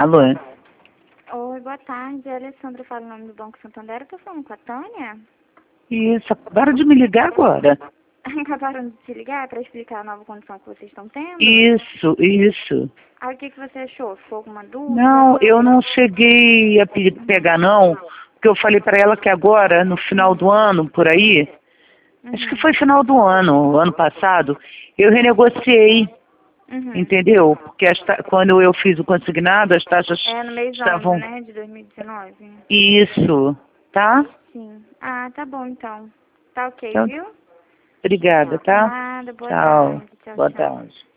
Alô? Oi, boa tarde. É a Alessandra fala o nome do Banco Santander. Eu tô falando com a Tânia? Isso, acabaram de me ligar agora. Acabaram de te ligar para explicar a nova condição que vocês estão tendo? Isso. Aí o que você achou? Ficou alguma dúvida? Não, eu não cheguei a pegar não, porque eu falei para ela que agora, no final do ano, por aí, acho que foi final do ano passado, eu renegociei, entendeu? Porque quando eu fiz o consignado, as taxas É no mês 11, estavam... né, de 2019? Isso, tá? Sim. Ah, tá bom então. Tá ok, Então, viu? obrigada, tá? Nada, boa Tchau. tarde. Tchau, Boa tchau. tarde.